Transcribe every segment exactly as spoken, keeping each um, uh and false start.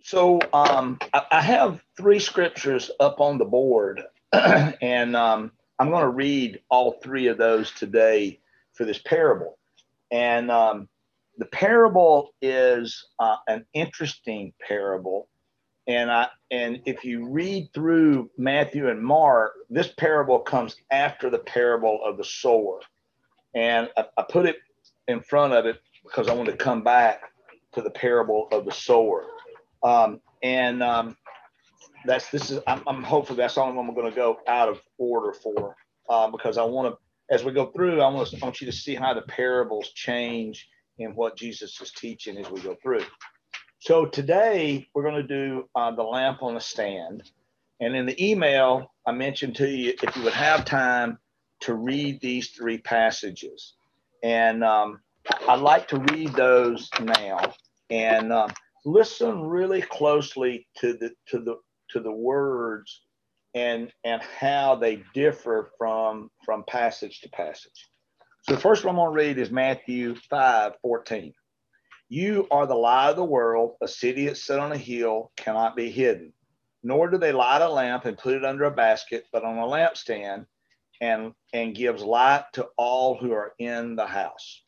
So um, I, I have three scriptures up on the board, and um, I'm going to read all three of those today for this parable. And um, the parable is uh, an interesting parable. And I and if you read through Matthew and Mark, this parable comes after the parable of the sower. And I, I put it in front of it because I want to come back to the parable of the sower. Um, and um, that's this is I'm, I'm hopefully that's the only one we're going to go out of order for, uh, because I want to, as we go through, I want, to, I want you to see how the parables change in what Jesus is teaching as we go through. So today we're going to do uh, the lamp on the stand. And in the email, I mentioned to you if you would have time to read these three passages. And um, I'd like to read those now. And um, listen really closely to the to the to the words and and how they differ from from passage to passage. So the first one I'm going to read is Matthew five fourteen. You are the light of the world. A city that's set on a hill cannot be hidden. Nor do they light a lamp and put it under a basket, but on a lampstand, and and gives light to all who are in the house.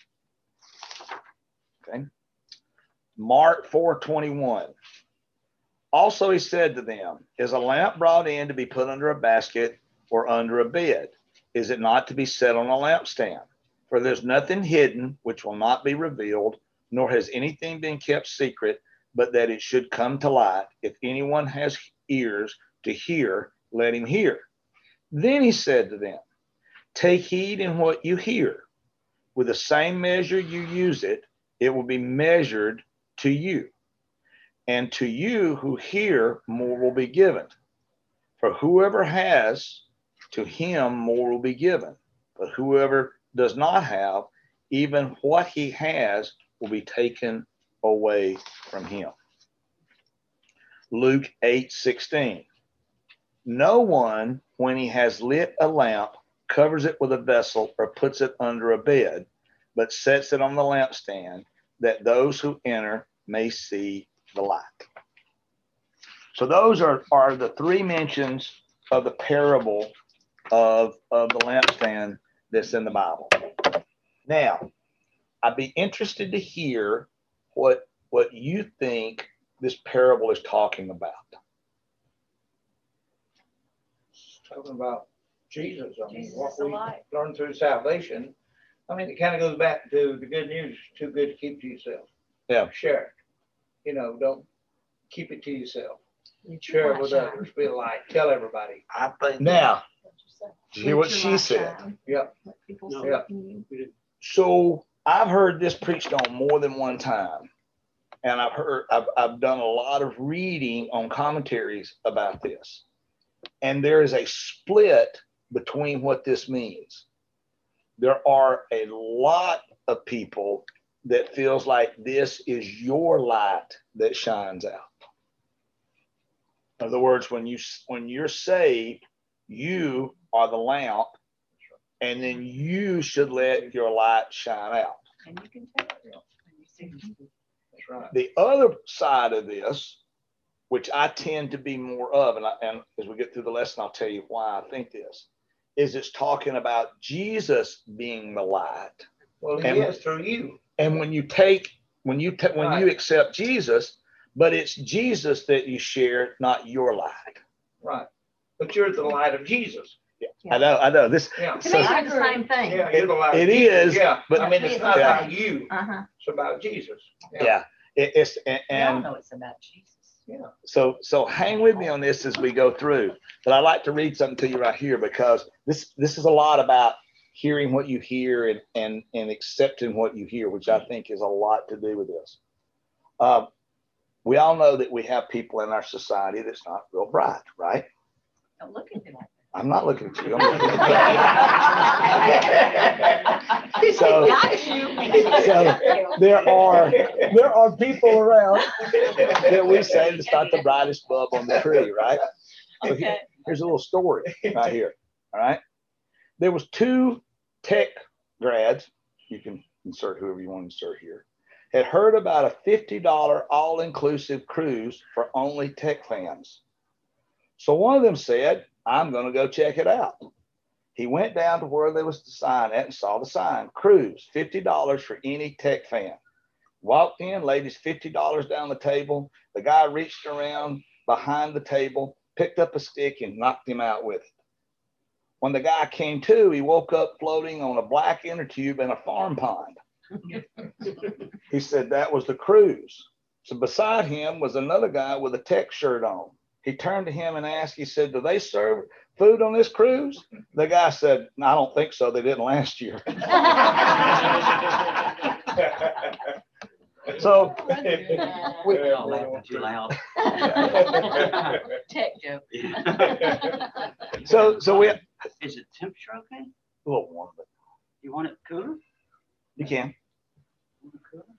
Okay. Mark four twenty-one. Also he said to them, is a lamp brought in to be put under a basket or under a bed? Is it not to be set on a lampstand? For there's nothing hidden which will not be revealed, nor has anything been kept secret, but that it should come to light. If anyone has ears to hear, let him hear. Then he said to them, take heed in what you hear. With the same measure you use it, it will be measured to you. And to you who hear, more will be given. For whoever has, to him more will be given. But whoever does not have, even what he has will be taken away from him. Luke eight sixteen. No one, when he has lit a lamp, covers it with a vessel or puts it under a bed, but sets it on the lampstand, that those who enter may see the light. So those are, are the three mentions of the parable of, of the lampstand that's in the Bible. Now, I'd be interested to hear what, what you think this parable is talking about. Talking about Jesus. I mean, Jesus what is we alive. learn through salvation. I mean, it kind of goes back to the good news, too good to keep to yourself. Yeah. Share it. You know, don't keep it to yourself. You Share it with shine. others. Be a light. Tell everybody. I think now, Let hear what your she light said. shine. Yeah. Let people No. see Yeah. it in you. So I've heard this preached on more than one time. And I've heard, I've, I've done a lot of reading on commentaries about this. And there is a split between what this means. There are a lot of people that feels like this is your light that shines out. In other words, when you when you're saved, you are the lamp, and then you should let your light shine out. And you can tell it when you see it. That's right. The other side of this, which I tend to be more of, and, I, and as we get through the lesson, I'll tell you why I think this, is it's talking about Jesus being the light. Well, he And- is through you. And when you take, when you ta- when you Right. accept Jesus, but it's Jesus that you share, not your light. Right. But you're the light of Jesus. Yeah. I know, I know this. Yeah. To So- me, it's the same thing. Yeah, you're the light It of Jesus. is, Yeah. but- I mean, it's not Yeah. about you. Uh-huh. It's about Jesus. Yeah, it, it's and, We all and know it's about Jesus. Yeah. so so hang with me on this as we go through. But I'd like to read something to you right here because this this is a lot about hearing what you hear and and and accepting what you hear, which I think is a lot to do with this. Uh, we all know that we have people in our society that's not real bright, right? Don't look at me like I'm not looking at you. I'm looking that. at you. So- Got you. so there are there are people around that we say it's not the brightest bulb on the tree, right? So here- Okay. here's a little story right here. All right. There was two tech grads, you can insert whoever you want to insert here, had heard about a fifty dollars all-inclusive cruise for only tech fans. So one of them said, I'm going to go check it out. He went down to where there was the sign at and saw the sign, cruise, fifty dollars for any tech fan. Walked in, laid his fifty dollars down the table. The guy reached around behind the table, picked up a stick and knocked him out with it. When the guy came to, he woke up floating on a black inner tube in a farm pond. He said that was the cruise. So beside him was another guy with a tech shirt on. He turned to him and asked, he said, do they serve food on this cruise? The guy said, no, I don't think so. They didn't last year. So we all laughing too loud. Tech joke. so so we Is it temperature okay? a little warm, but You want it cooler? you can. Want it cooler?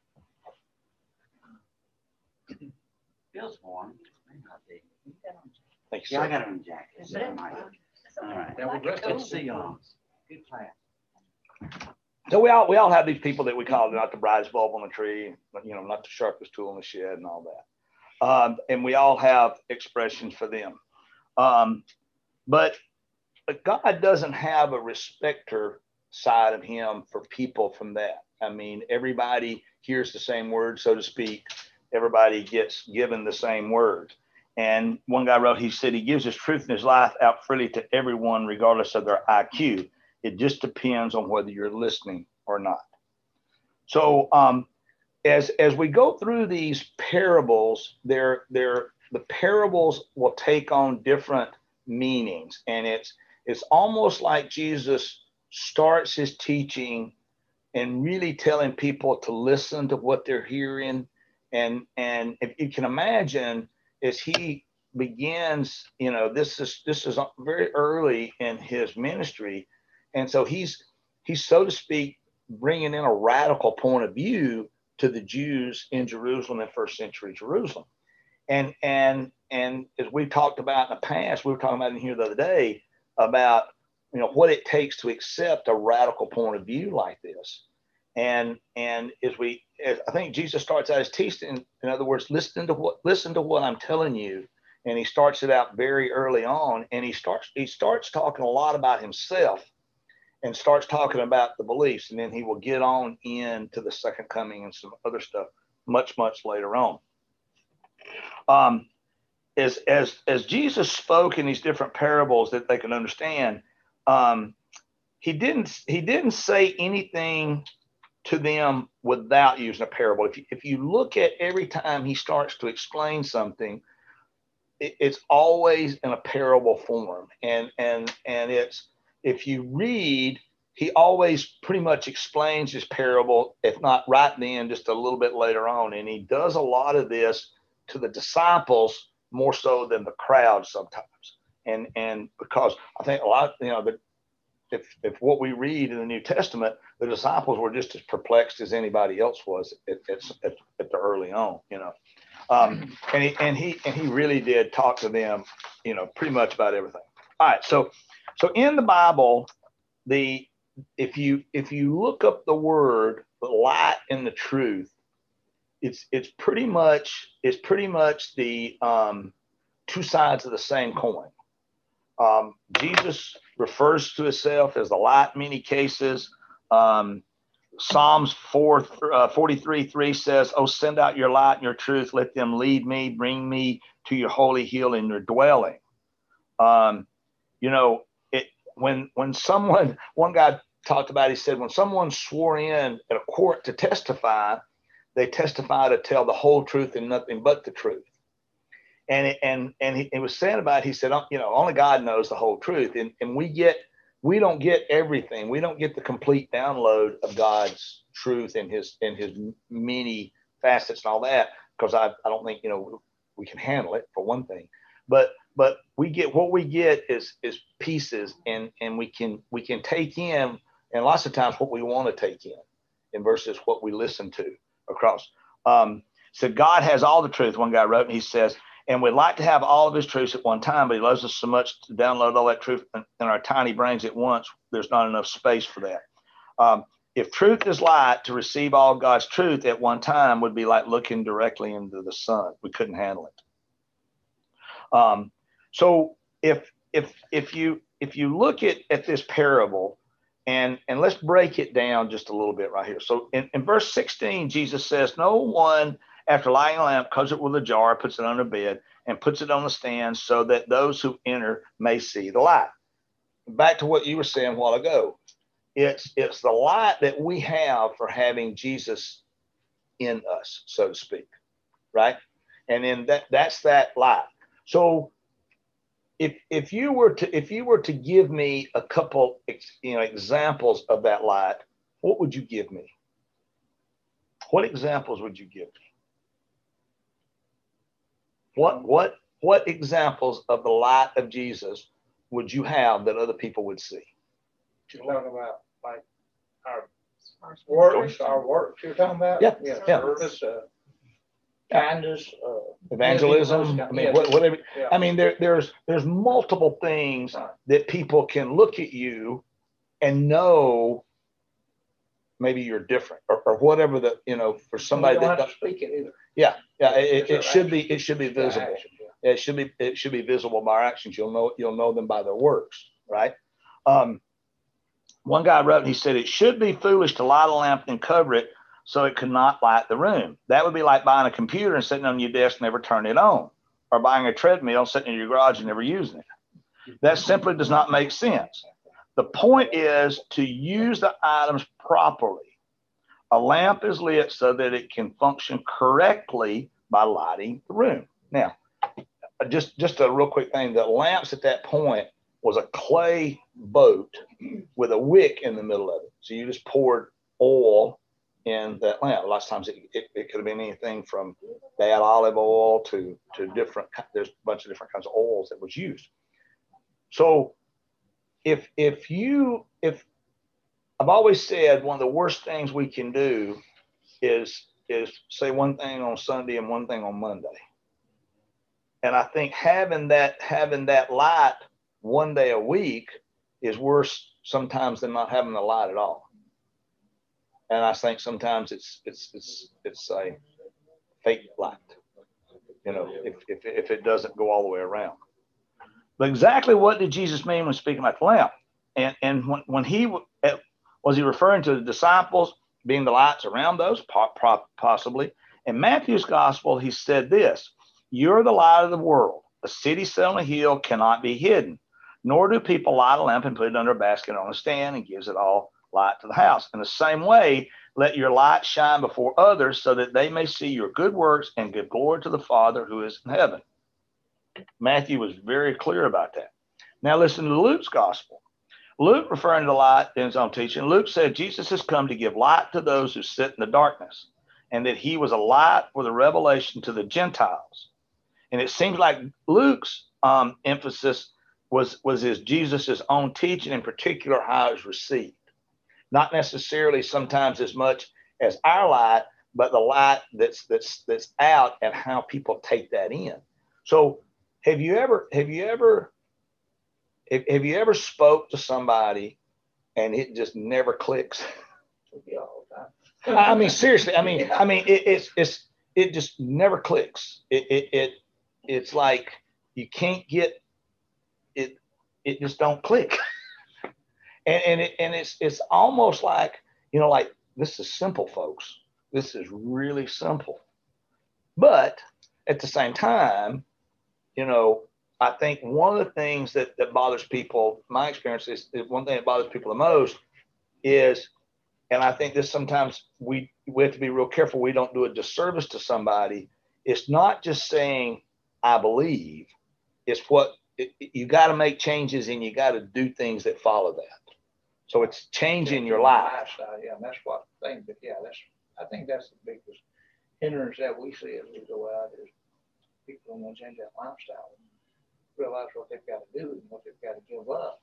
Feels warm. May not be. Thank you, Yeah, I sir. got it on jacket. So I might. All right. Now we're resting. Good to see y'all. Good class. So we all we all have these people that we call not the brightest bulb on the tree, you know, not the sharpest tool in the shed, and all that. Um, and we all have expressions for them. Um, but, but God doesn't have a respecter side of him for people from that. I mean, everybody hears the same word, so to speak. Everybody gets given the same words. And one guy wrote, he said, he gives his truth in his life out freely to everyone, regardless of their I Q. It just depends on whether you're listening or not. So um, as, as we go through these parables, they're, they're, the parables will take on different meanings. And it's, it's almost like Jesus starts his teaching and really telling people to listen to what they're hearing. And, and if you can imagine, as he begins, you know, this is, this is very early in his ministry. And so he's, he's, so to speak, bringing in a radical point of view to the Jews in Jerusalem in first century Jerusalem. And, and, and as we talked about in the past, we were talking about in here the other day about, you know, what it takes to accept a radical point of view like this. And, and as we, as I think Jesus starts out his teaching, in other words, listen to what, listen to what I'm telling you. And he starts it out very early on, and he starts, he starts talking a lot about himself and starts talking about the beliefs. And then he will get on into the second coming and some other stuff much, much later on. Um, as, as, as Jesus spoke in these different parables that they can understand, um, he didn't, he didn't say anything to them without using a parable. If you, if you look at every time he starts to explain something, it, it's always in a parable form. And, and, and it's, if you read, he always pretty much explains his parable, if not right then, just a little bit later on. And he does a lot of this to the disciples more so than the crowd sometimes. And, and because I think a lot, you know, the, if, if what we read in the New Testament, the disciples were just as perplexed as anybody else was at, at, at, at the early on, you know. Um, and he, and he, and he really did talk to them, you know, pretty much about everything. All right. So, so in the Bible, the, if you, if you look up the word, the light and the truth, it's, it's pretty much, it's pretty much the um, two sides of the same coin. Um, Jesus refers to himself as the light in many cases. Um, Psalms four, uh, forty-three, three says, oh, send out your light and your truth. Let them lead me, bring me to your holy hill in your dwelling. Um, you know, it, when, when someone, one guy talked about, he said, when someone swore in at a court to testify, they testify to tell the whole truth and nothing but the truth. And it, and and he, it was saying about it, he said, you know, only God knows the whole truth. And, and we get, we don't get everything. We don't get the complete download of God's truth and his, and his many facets and all that, because I, I don't think, you know, we can handle it for one thing. But, but we get, what we get is, is pieces, and, and we can, we can take in, and lots of times what we want to take in, and versus what we listen to across. Um, so God has all the truth, one guy wrote, and he says, and we'd like to have all of his truths at one time, but he loves us so much to download all that truth in, in our tiny brains at once. There's not enough space for that. Um, if truth is light, to receive all God's truth at one time would be like looking directly into the sun. We couldn't handle it. Um, so if if if you if you look at, at this parable, and and let's break it down just a little bit right here. So in, in verse sixteen, Jesus says, no one after lighting a lamp covers it with a jar, puts it on a bed, and puts it on the stand so that those who enter may see the light. Back to what you were saying a while ago. It's it's the light that we have for having Jesus in us, so to speak, right? And then that that's that light. So if if you were to if you were to give me a couple you know examples of that light, what would you give me? What examples would you give me? What what what examples of the light of Jesus would you have that other people would see? You're talking about like our works, our works you're talking about? Yeah, Yeah, yeah. service, uh, Yeah. kindness, uh. Evangelism. I mean, Yeah. what, whatever. Yeah. I mean, there there's there's multiple things Right. that people can look at you and know maybe you're different or, or whatever the you know for somebody You don't that have to speak it either. yeah yeah it, It's it our should be action. it should be Yeah, visible. action, yeah. It should be it should be visible by our actions. You'll know you'll know them by their works, right? Um, one guy wrote and he said it should be foolish to light a lamp and cover it so it could not light the room. That would be like buying a computer and sitting on your desk and never turning it on, or buying a treadmill sitting in your garage and never using it. That simply does not make sense. The point is to use the items properly. A lamp is lit so that it can function correctly by lighting the room. Now, just, just a real quick thing, the lamps at that point was a clay boat with a wick in the middle of it. So you just poured oil in that lamp. A lot of times it, it, it could have been anything from bad olive oil to, to different, there's a bunch of different kinds of oils that was used. So if, if you, if, I've always said one of the worst things we can do is, is say one thing on Sunday and one thing on Monday. And I think having that, having that light one day a week is worse sometimes than not having the light at all. And I think sometimes it's, it's, it's, it's a fake light, you know, if, if, if it doesn't go all the way around. But exactly what did Jesus mean when speaking about the lamp? And, and when, when he, was he referring to the disciples being the lights around those? Possibly. In Matthew's gospel, he said this, you're the light of the world. A city set on a hill cannot be hidden, nor do people light a lamp and put it under a basket on a stand and gives it all light to the house. In the same way, let your light shine before others so that they may see your good works and give glory to the Father who is in heaven. Matthew was very clear about that. Now listen to Luke's gospel. Luke, referring to light in his own teaching, Luke said Jesus has come to give light to those who sit in the darkness, and that he was a light for the revelation to the Gentiles. And it seems like Luke's um, emphasis was, was his Jesus's own teaching, in particular how it's received. Not necessarily sometimes as much as our light, but the light that's that's that's out and how people take that in. So have you ever have you ever have, have you ever spoke to somebody and it just never clicks? Yeah, all the time. I mean, seriously, I mean, I mean, it, it's it's it just never clicks. It it it it's like you can't get it. It just don't click. And and it, and it's it's almost like, you know, like this is simple, folks. This is really simple. But at the same time, you know, I think one of the things that, that bothers people, my experience is, is one thing that bothers people the most is, and I think this sometimes we, we have to be real careful we don't do a disservice to somebody. It's not just saying, I believe. It's what, it, you got to make changes and you got to do things that follow that. So it's changing your life. Lifestyle, yeah, and that's what I think, but yeah, that's, I think that's the biggest hindrance that we see as we go out is people don't want to change that lifestyle, realize what they've got to do and what they've got to give up.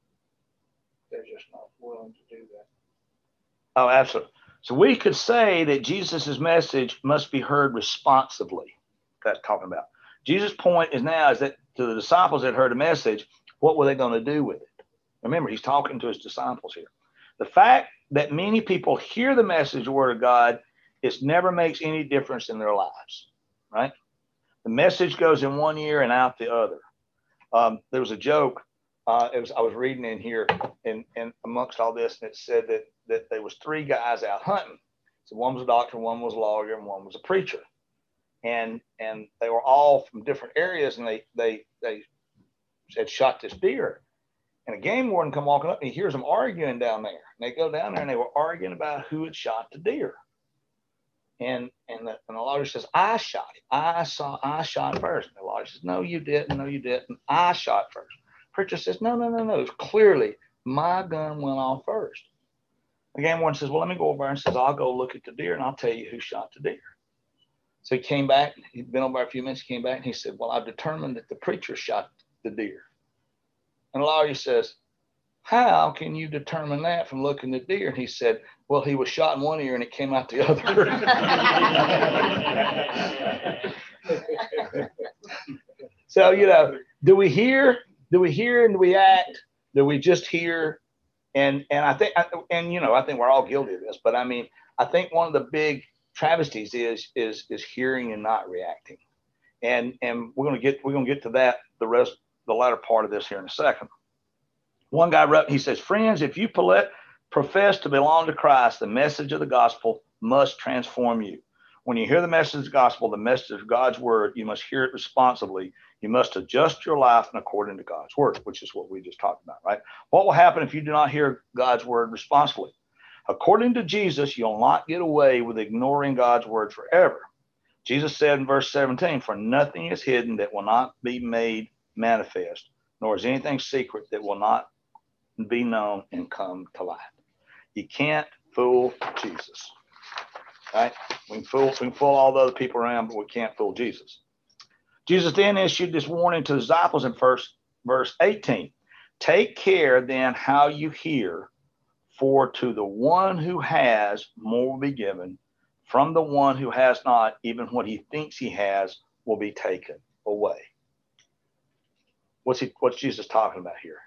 They're just not willing to do that. Oh, absolutely. So we could say that Jesus's message must be heard responsively. That's talking about. Jesus' point is now is that to the disciples that heard the message, what were they going to do with it? Remember, he's talking to his disciples here. The fact that many people hear the message of the word of God, it never makes any difference in their lives, right? The message goes in one ear and out the other. Um, there was a joke. Uh, it was I was reading in here, and, and amongst all this, and it said that that there was three guys out hunting. So one was a doctor, one was a lawyer, and one was a preacher. And and they were all from different areas, and they they they had shot this deer. And a game warden come walking up, and he hears them arguing down there. And they go down there, and they were arguing about who had shot the deer. And and the, and the lawyer says, I shot it. I saw, I shot first. And the lawyer says, no, you didn't. No, you didn't. I shot first. Preacher says, no, no, no, no. It's clearly my gun went off first. The game warden says, well, let me go over there and says, I'll go look at the deer and I'll tell you who shot the deer. So he came back. He'd been over a few minutes. He came back and he said, well, I've determined that the preacher shot the deer. And the lawyer says, how can you determine that from looking at the deer? And he said, well, he was shot in one ear and it came out the other. So, you know, do we hear, do we hear and do we act? Do we just hear? And, and I think, and, you know, I think we're all guilty of this, but I mean, I think one of the big travesties is, is, is hearing and not reacting. And, and we're going to get, we're going to get to that, the rest, the latter part of this here in a second. One guy wrote, he says, friends, if you profess to belong to Christ, the message of the gospel must transform you. When you hear the message of the gospel, the message of God's word, you must hear it responsibly. You must adjust your life in according to God's word, which is what we just talked about, right? What will happen if you do not hear God's word responsibly? According to Jesus, you'll not get away with ignoring God's word forever. Jesus said in verse seventeen, for nothing is hidden that will not be made manifest, nor is anything secret that will not be known and come to light. You can't fool Jesus, right? We can fool, we can fool all the other people around, but we can't fool Jesus. Jesus then issued this warning to the disciples in first verse eighteen. Take care then how you hear, for to the one who has, more will be given. From the one who has not, even what he thinks he has will be taken away. What's he, what's Jesus talking about here?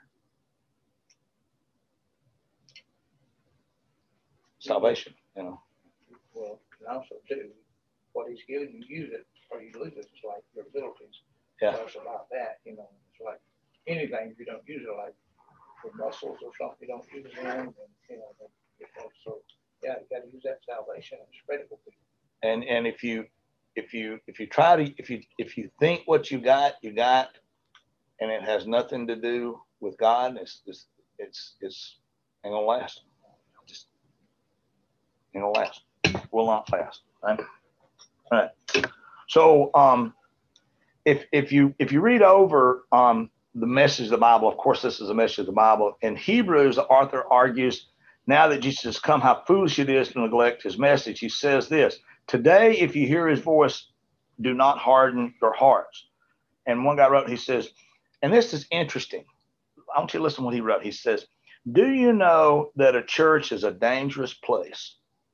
Salvation, you know. Well, and also too, what he's given you, use it or you lose it. It's like your abilities. Yeah. So it's about that, you know. It's like anything, if you don't use it, like for muscles or something, you don't use them, and you know, you know, so yeah, you got to use that salvation and spread it with people. And and if you if you if you try to if you if you think what you got, you got, and it has nothing to do with God, it's it's it's it's ain't gonna last. Just ain't gonna last. Will not last. Right? All right. So um, if if you if you read over um the message of the Bible, of course this is a message of the Bible. In Hebrews, the author argues, now that Jesus has come, how foolish it is to neglect his message. He says this, today, if you hear his voice, do not harden your hearts. And one guy wrote, he says, and this is interesting. I want you to listen to what he wrote. He says, do you know that a church is a dangerous place?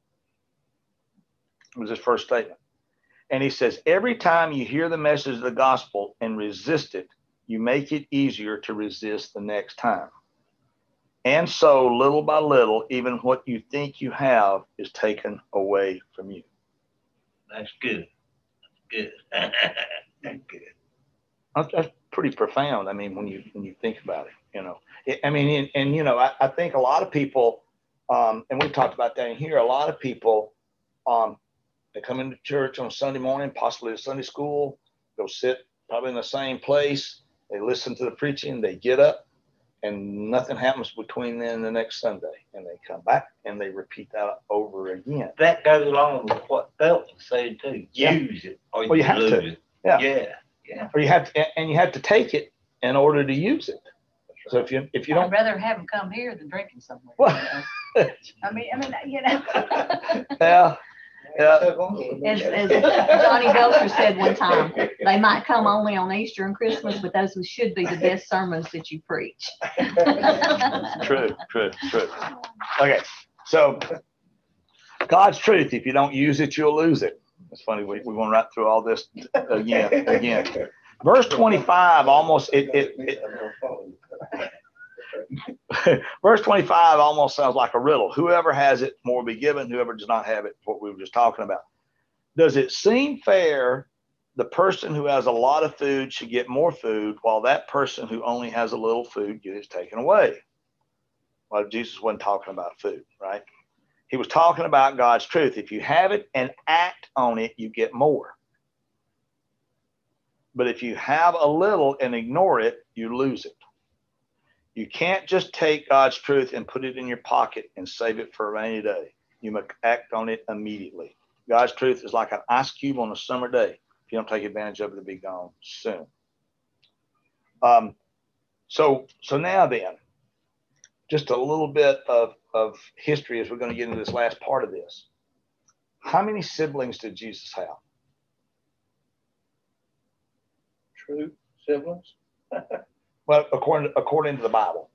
It was his first statement. And he says, every time you hear the message of the gospel and resist it, you make it easier to resist the next time. And so little by little, even what you think you have is taken away from you. That's good. That's good. That's good. That's, that's pretty profound. I mean, when you when you think about it, you know, it, I mean, and, and you know, I, I think a lot of people, um, and we've talked about that in here. A lot of people, um, they come into church on Sunday morning, possibly to Sunday school, go sit probably in the same place. They listen to the preaching. They get up. And nothing happens between then and the next Sunday. And they come back and they repeat that over again. That goes along with what Phelps was saying too. Yeah. Use it or Well, you have lose to. it. Yeah. Yeah. Yeah. Or you have to, and you have to take it in order to use it. So if you if you I'd don't, rather have them come here than drinking somewhere. Well, you know? I mean, I mean, you know. yeah, yeah. As, as Johnny Belcher said one time, they might come only on Easter and Christmas, but those should be the best sermons that you preach. True, true, true. Okay, so God's truth. If you don't use it, you'll lose it. It's funny. We we want to write through all this again, again. Verse twenty-five almost it it, it Verse twenty-five almost sounds like a riddle. Whoever has it, more will be given. Whoever does not have it, what we were just talking about. Does it seem fair the person who has a lot of food should get more food, while that person who only has a little food gets taken away? Well, Jesus wasn't talking about food, right? He was talking about God's truth. If you have it and act on it, you get more. But if you have a little and ignore it, you lose it. You can't just take God's truth and put it in your pocket and save it for a rainy day. You must act on it immediately. God's truth is like an ice cube on a summer day. If you don't take advantage of it, it'll be gone soon. Um, so, so now then, just a little bit of, of history as we're going to get into this last part of this. How many siblings did Jesus have? True siblings. Well, according to, according to the Bible,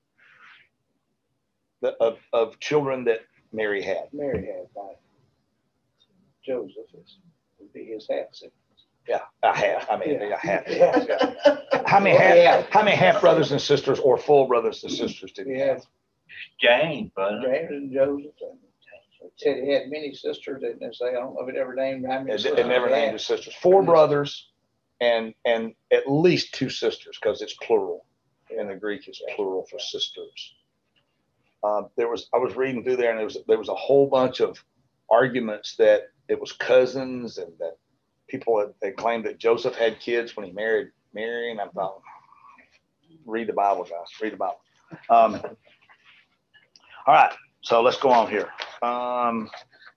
the, of, of children that Mary had. Mary had by Joseph is, would be his half siblings. Yeah, a half. I mean, Yeah. a half. Yeah. How many half, Yeah. how many half brothers and sisters or full brothers and sisters did he He have? had James, but James and Joseph. And it said he had many sisters. They didn't say, I don't know if it ever named how many It, sisters. it never he named had. his sisters. Four brothers and and at least two sisters, because it's plural. In the Greek, it's plural for sisters. Um, there was I was reading through there, and there was there was a whole bunch of arguments that it was cousins, and that people had, they claimed that Joseph had kids when he married Mary. And I thought, read the Bible, guys. Read the Bible. Um, all right, so let's go on here. Um,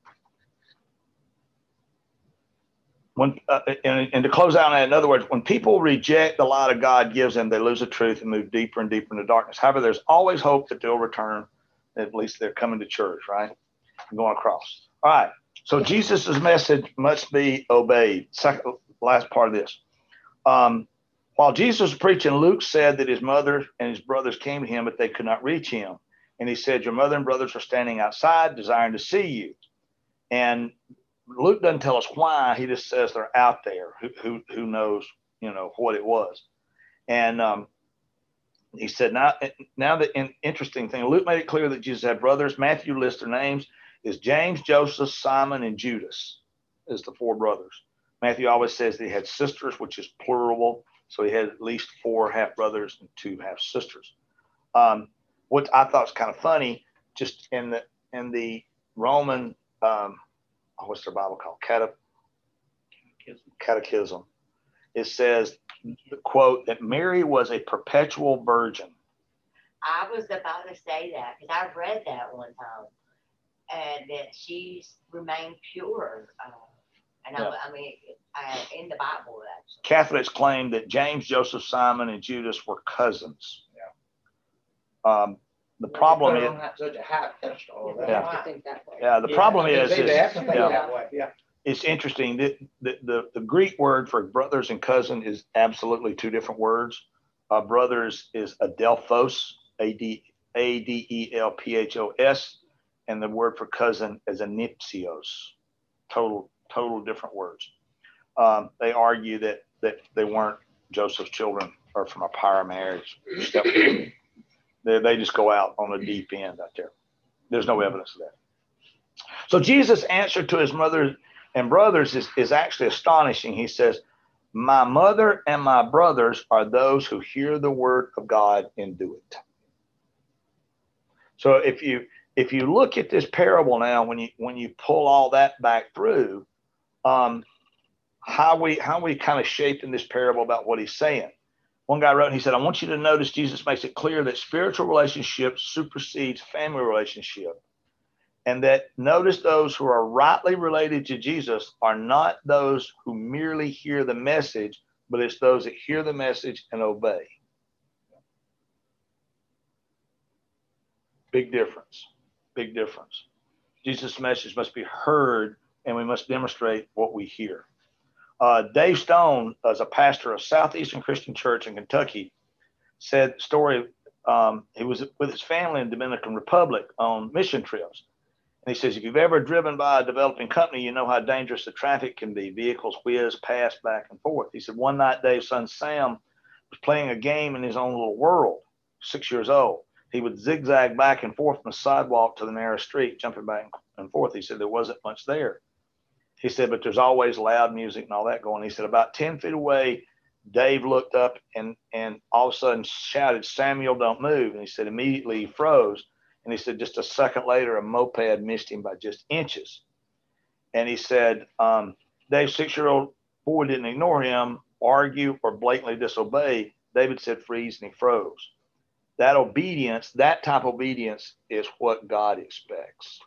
When, uh, and, and to close out on that, in other words, when people reject the light of God gives them, they lose the truth and move deeper and deeper into darkness. However, there's always hope that they'll return. At least they're coming to church, right? Going across. All right. So Jesus's message must be obeyed. Second, last part of this. Um, while Jesus was preaching, Luke said that his mother and his brothers came to him, but they could not reach him. And he said, your mother and brothers are standing outside, desiring to see you. And Luke doesn't tell us why. He just says they're out there. Who who, who knows, you know, what it was. And um, he said, now, now the in, interesting thing, Luke made it clear that Jesus had brothers. Matthew lists their names is James, Joseph, Simon, and Judas is the four brothers. Matthew always says that he had sisters, which is plural. So he had at least four half brothers and two half sisters. Um, what I thought was kind of funny, just in the in the Roman um, what's their Bible called? Cate- Catechism. It says, the quote, that Mary was a perpetual virgin. I was about to say that because I read that one time, and that she's remained pure. Uh, and Yeah. I, I mean, uh, in the Bible, actually. Catholics claim that James, Joseph, Simon, and Judas were cousins. Yeah. Um, the problem Put it is, on that such a high pedestal. They Yeah. have to think that way. yeah, the problem Yeah, is, they, is they have to think yeah. that way. Yeah. It's interesting that the, the, the Greek word for brothers and cousin is absolutely two different words. Uh, brothers is adelphos, A D A D E L P H O S, and the word for cousin is anipsios. Total, total different words. Um, they argue that that they weren't Joseph's children or from a prior marriage. They, they just go out on the deep end out there. There's no evidence of that. So Jesus' answer to his mother and brothers is, is actually astonishing. He says, my mother and my brothers are those who hear the word of God and do it. So if you if you look at this parable now, when you when you pull all that back through, um, how we how we kind of shaping this parable about what he's saying. One guy wrote, and he said, I want you to notice Jesus makes it clear that spiritual relationship supersedes family relationship. And that notice those who are rightly related to Jesus are not those who merely hear the message, but it's those that hear the message and obey. Big difference. Big difference. Jesus' message must be heard, and we must demonstrate what we hear. Uh, Dave Stone, as a pastor of Southeastern Christian Church in Kentucky, said the story. Um, he was with his family in the Dominican Republic on mission trips. And he says, if you've ever driven by a developing company, you know how dangerous the traffic can be. Vehicles whiz past back and forth. He said, one night, Dave's son Sam was playing a game in his own little world, six years old. he would zigzag back and forth from the sidewalk to the narrow street, jumping back and forth. He said there wasn't much there. He said, but there's always loud music and all that going. He said about ten feet away, Dave looked up and, and all of a sudden shouted, Samuel, don't move. And he said immediately he froze. And he said just a second later, a moped missed him by just inches. And he said, um, Dave's six-year-old boy didn't ignore him, argue, or blatantly disobey. David said freeze, and he froze. That obedience, that type of obedience is what God expects.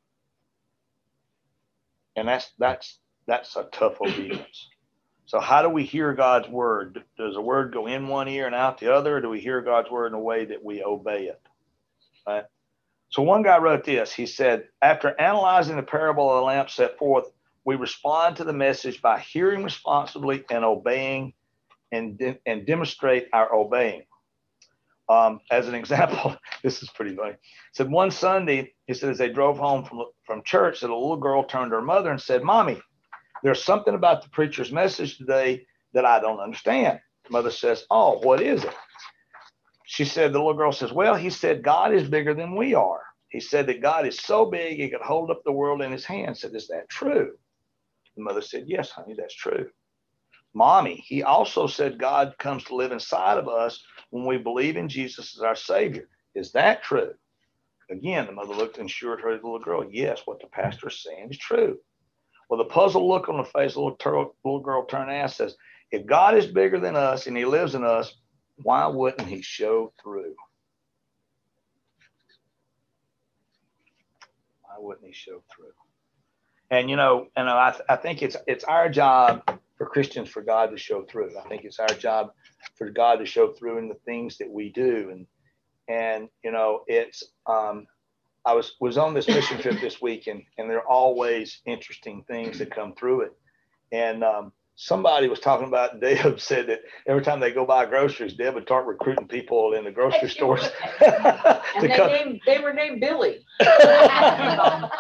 And that's that's that's a tough obedience. So how do we hear God's word? Does the word go in one ear and out the other? Or do we hear God's word in a way that we obey it? Right? So one guy wrote this. He said, after analyzing the parable of the lamp set forth, we respond to the message by hearing responsibly and obeying and, de- and demonstrate our obeying. Um, as an example, this is pretty funny. He said one Sunday, he said, as they drove home from, from church, that a little girl turned to her mother and said, Mommy, there's something about the preacher's message today that I don't understand. The mother says, oh, what is it? She said, the little girl says, well, he said, God is bigger than we are. He said that God is so big, he could hold up the world in his hand. Said, is that true? The mother said, yes, honey, that's true. Mommy, he also said God comes to live inside of us when we believe in Jesus as our Savior. Is that true? Again, the mother looked and assured her little girl, yes, what the pastor is saying is true. Well, the puzzled look on the face of the little, tur- little girl turned and asked, says, if God is bigger than us and he lives in us, why wouldn't he show through? Why wouldn't he show through? And, you know, and I, I think it's it's our job for Christians for God to show through. I think it's our job for God to show through in the things that we do. And, and you know, it's, um, I was, was on this mission trip this week, and, and there are always interesting things that come through it. And um, somebody was talking about, Deb said that every time they go buy groceries, Deb would start recruiting people in the grocery stores. to And they come, named, they were named Billy. to,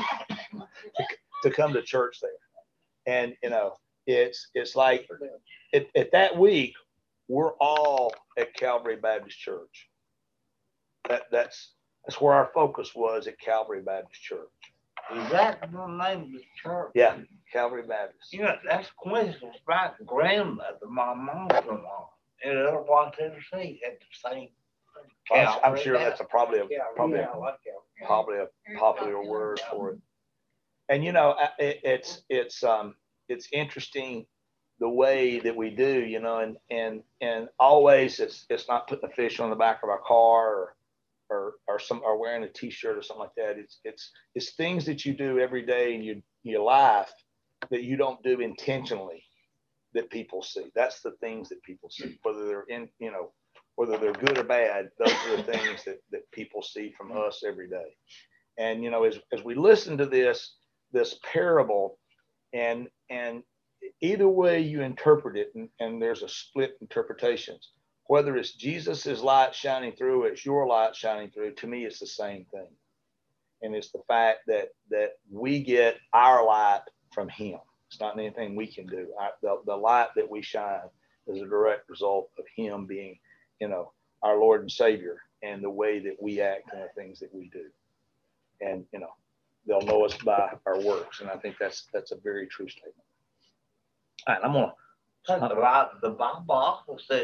to come to church there. And, you know, it's, it's like at, at that week, we're all at Calvary Baptist Church. That that's, that's where our focus was, at Calvary Baptist Church. Is that the name of the church? Yeah, Calvary Baptist. You know, that's coincidence. My grandmother, my mother-in-law, in Illinois, Tennessee, had the same. I'm, I'm sure that's a probably a Yeah, probably yeah, a, I like that. probably a popular word for it. And you know, it, it's it's um it's interesting the way that we do, you know, and and and always it's it's not putting a fish on the back of our car or or or some or wearing a t-shirt or something like that. It's it's it's things that you do every day in your your life that you don't do intentionally that people see. That's the things that people see, whether they're in, you know, whether they're good or bad. Those are the things that that people see from us every day. And you know, as as we listen to this this parable, and and either way you interpret it, and, and there's a split interpretations, whether it's Jesus's light shining through, or it's your light shining through, to me, it's the same thing. And it's the fact that that we get our light from him. It's not anything we can do. I, the, the light that we shine is a direct result of him being, you know, our Lord and Savior, and the way that we act and the things that we do. And, you know, they'll know us by our works. And I think that's that's a very true statement. All right, I'm going to The Bible also says